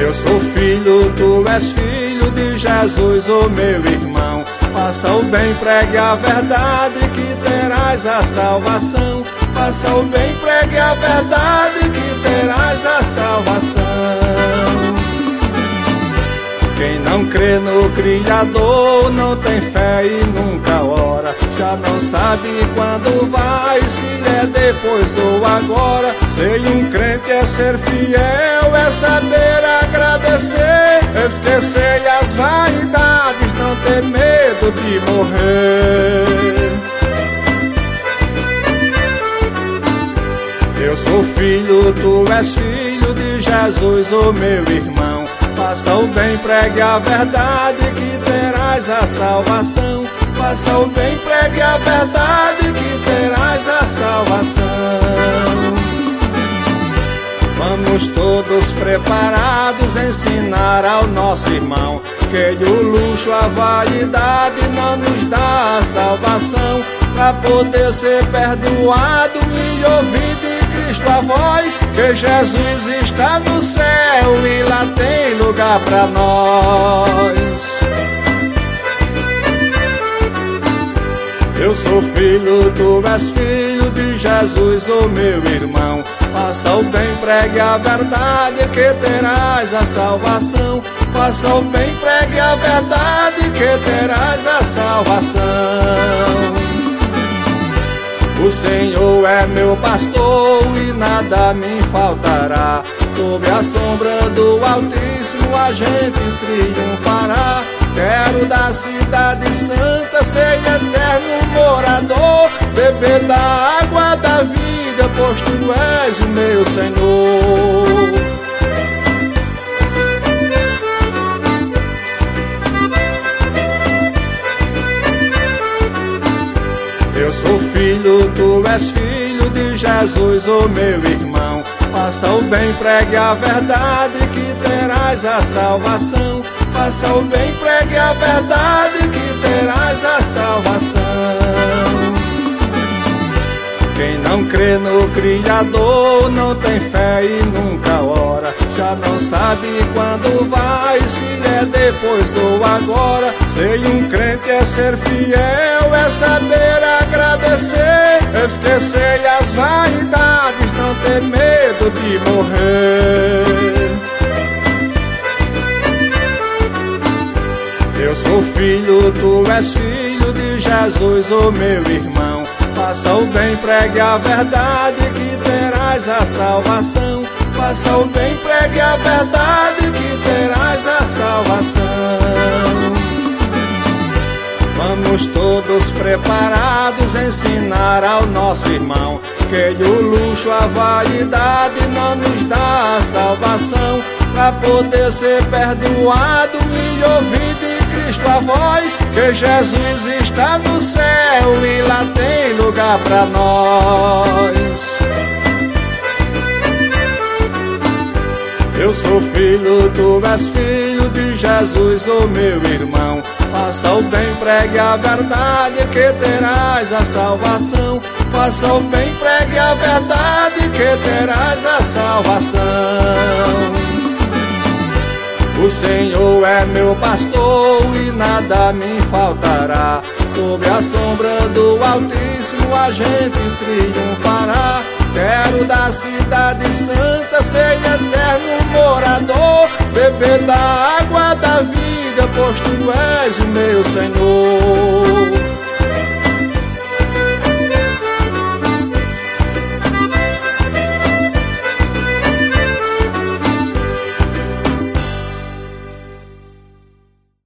Eu sou filho, tu és filho de Jesus, ô meu irmão. Faça o bem, pregue a verdade, que terás a salvação. Faça o bem, pregue a verdade, que terás a salvação. Quem não crê no Criador não tem fé e nunca ora. Já não sabe quando vai, se é depois ou agora. Ser um crente é ser fiel, é saber agradecer, esquecer as vaidades, não ter medo de morrer. Eu sou filho, tu és filho de Jesus, ô meu irmão. Faça o bem, pregue a verdade, que terás a salvação. Faça o bem, pregue a verdade, que terás a salvação. Vamos todos preparados ensinar ao nosso irmão que o luxo, a vaidade não nos dá a salvação. Para poder ser perdoado e ouvir de Cristo a voz, que Jesus está no céu e lá tem lugar para nós. Eu sou filho, tu és filho de Jesus, ô meu irmão. Faça o bem, pregue a verdade, que terás a salvação. Faça o bem, pregue a verdade, que terás a salvação. O Senhor é meu pastor e nada me faltará. Sob a sombra do Altíssimo a gente triunfará. Quero da cidade santa ser eterno morador, beber da água da vida, pois tu és o meu Senhor. Eu sou filho, tu és filho de Jesus, ô meu irmão. Faça o bem, pregue a verdade, que terás a salvação. Faça o bem, pregue a verdade, que terás a salvação. Quem não crê no Criador não tem fé e nunca ora. Já não sabe quando vai, se é depois ou agora. Ser um crente é ser fiel, é saber agradecer, esquecer as vaidades, não ter medo de morrer. Eu sou filho, tu és filho de Jesus, ô meu irmão. Faça o bem, pregue a verdade, que terás a salvação. Faça o bem, pregue a verdade, que terás a salvação. Vamos todos preparados ensinar ao nosso irmão que o luxo, a vaidade não nos dá a salvação. Para poder ser perdoado e ouvir de Cristo a voz, que Jesus está no céu e lá tem lugar para nós. Eu sou filho, tu és filho de Jesus, ô meu irmão. Faça o bem, pregue a verdade, que terás a salvação. Faça o bem, pregue a verdade, que terás a salvação. O Senhor é meu pastor e nada me faltará. Sob a sombra do Altíssimo a gente triunfará. Quero da cidade santa ser eterno morador, beber da água da vida, pois tu és o meu Senhor.